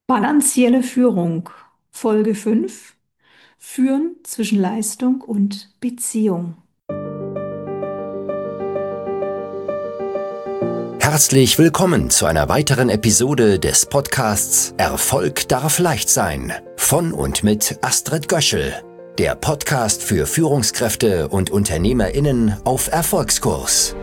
Balancielle Führung, Folge 5: Führen zwischen Leistung und Beziehung. Herzlich willkommen zu einer weiteren Episode des Podcasts Erfolg darf leicht sein von und mit Astrid Göschel, der Podcast für Führungskräfte und UnternehmerInnen auf Erfolgskurs.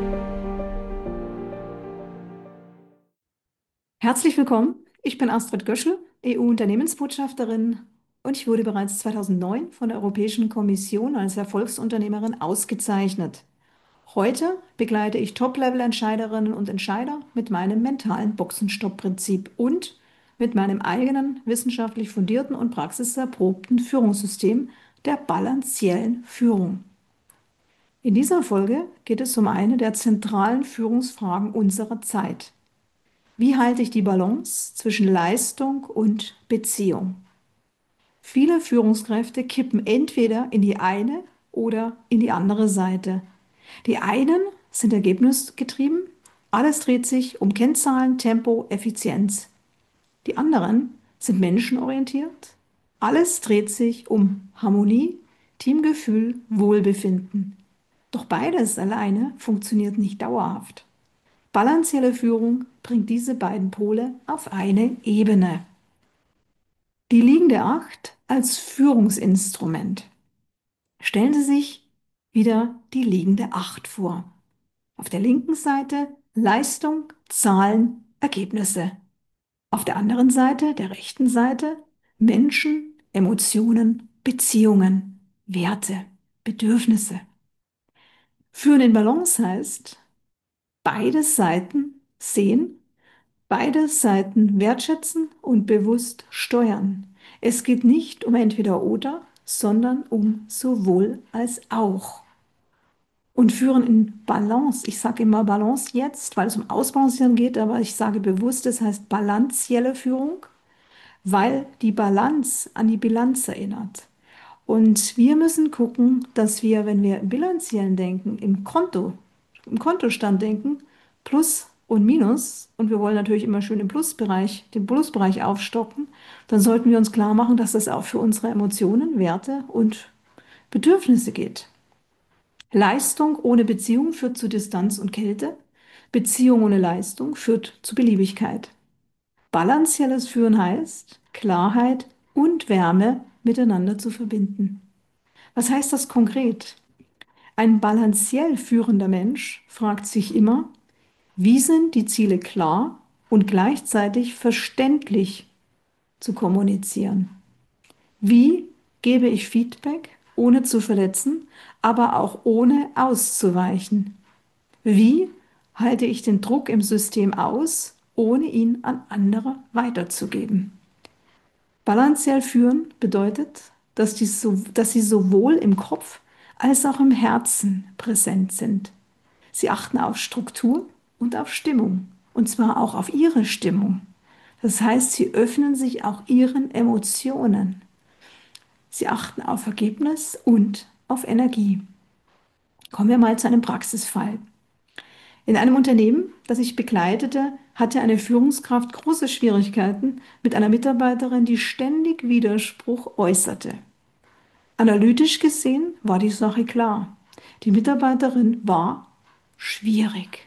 Herzlich willkommen, ich bin Astrid Göschel, EU-Unternehmensbotschafterin, und ich wurde bereits 2009 von der Europäischen Kommission als Erfolgsunternehmerin ausgezeichnet. Heute begleite ich Top-Level-Entscheiderinnen und Entscheider mit meinem mentalen Boxenstopp-Prinzip und mit meinem eigenen wissenschaftlich fundierten und praxiserprobten Führungssystem der balanciellen Führung. In dieser Folge geht es um eine der zentralen Führungsfragen unserer Zeit. Wie halte ich die Balance zwischen Leistung und Beziehung? Viele Führungskräfte kippen entweder in die eine oder in die andere Seite. Die einen sind ergebnisgetrieben, alles dreht sich um Kennzahlen, Tempo, Effizienz. Die anderen sind menschenorientiert, alles dreht sich um Harmonie, Teamgefühl, Wohlbefinden. Doch beides alleine funktioniert nicht dauerhaft. Balancielle Führung bringt diese beiden Pole auf eine Ebene. Die liegende Acht als Führungsinstrument. Stellen Sie sich wieder die liegende Acht vor. Auf der linken Seite Leistung, Zahlen, Ergebnisse. Auf der anderen Seite, der rechten Seite, Menschen, Emotionen, Beziehungen, Werte, Bedürfnisse. Führen in Balance heißt, beide Seiten sehen, beide Seiten wertschätzen und bewusst steuern. Es geht nicht um entweder oder, sondern um sowohl als auch. Und führen in Balance. Ich sage immer Balance jetzt, weil es um Ausbalancieren geht, aber ich sage bewusst, es heißt balancielle Führung, weil die Balance an die Bilanz erinnert. Und wir müssen gucken, dass wir, wenn wir im bilanziellen denken, im Kontostand denken, Plus und Minus, und wir wollen natürlich immer schön im Plusbereich, den Plusbereich aufstocken, dann sollten wir uns klar machen, dass das auch für unsere Emotionen, Werte und Bedürfnisse geht. Leistung ohne Beziehung führt zu Distanz und Kälte. Beziehung ohne Leistung führt zu Beliebigkeit. Balancielles Führen heißt, Klarheit und Wärme miteinander zu verbinden. Was heißt das konkret? Ein balanciell führender Mensch fragt sich immer, wie sind die Ziele klar und gleichzeitig verständlich zu kommunizieren? Wie gebe ich Feedback, ohne zu verletzen, aber auch ohne auszuweichen? Wie halte ich den Druck im System aus, ohne ihn an andere weiterzugeben? Balanciell führen bedeutet, dass sie sowohl im Kopf als auch im Herzen präsent sind. Sie achten auf Struktur und auf Stimmung, und zwar auch auf ihre Stimmung. Das heißt, sie öffnen sich auch ihren Emotionen. Sie achten auf Ergebnis und auf Energie. Kommen wir mal zu einem Praxisfall. In einem Unternehmen, das ich begleitete, hatte eine Führungskraft große Schwierigkeiten mit einer Mitarbeiterin, die ständig Widerspruch äußerte. Analytisch gesehen war die Sache klar. Die Mitarbeiterin war schwierig.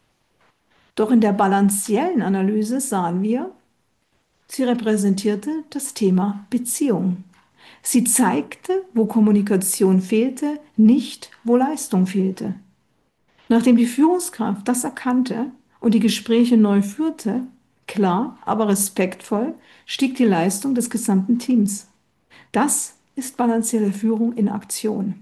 Doch in der balanciellen Analyse sahen wir, sie repräsentierte das Thema Beziehung. Sie zeigte, wo Kommunikation fehlte, nicht wo Leistung fehlte. Nachdem die Führungskraft das erkannte und die Gespräche neu führte, klar, aber respektvoll, stieg die Leistung des gesamten Teams. Das ist balancierte Führung in Aktion.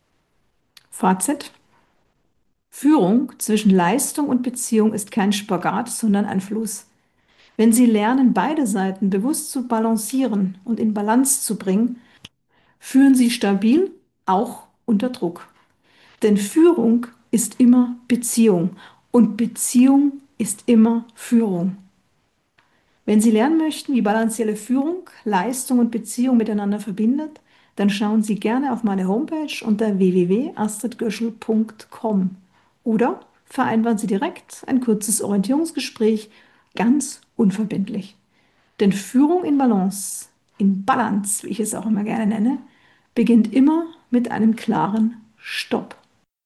Fazit: Führung zwischen Leistung und Beziehung ist kein Spagat, sondern ein Fluss. Wenn Sie lernen, beide Seiten bewusst zu balancieren und in Balance zu bringen, führen Sie stabil, auch unter Druck. Denn Führung ist immer Beziehung und Beziehung ist immer Führung. Wenn Sie lernen möchten, wie balancierte Führung Leistung und Beziehung miteinander verbindet, dann schauen Sie gerne auf meine Homepage unter www.astridgöschel.com oder vereinbaren Sie direkt ein kurzes Orientierungsgespräch, ganz unverbindlich. Denn Führung in Balance, wie ich es auch immer gerne nenne, beginnt immer mit einem klaren Stopp.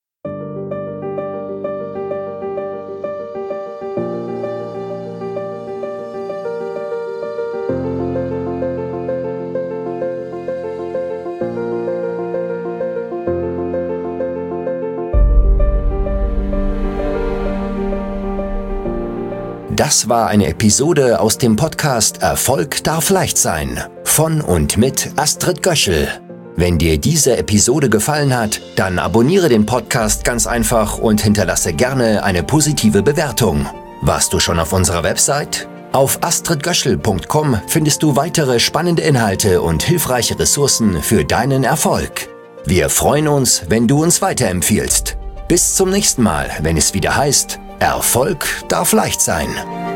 Das war eine Episode aus dem Podcast Erfolg darf leicht sein von und mit Astrid Göschel. Wenn dir diese Episode gefallen hat, dann abonniere den Podcast ganz einfach und hinterlasse gerne eine positive Bewertung. Warst du schon auf unserer Website? Auf astridgöschel.com findest du weitere spannende Inhalte und hilfreiche Ressourcen für deinen Erfolg. Wir freuen uns, wenn du uns weiterempfiehlst. Bis zum nächsten Mal, wenn es wieder heißt, Erfolg darf leicht sein.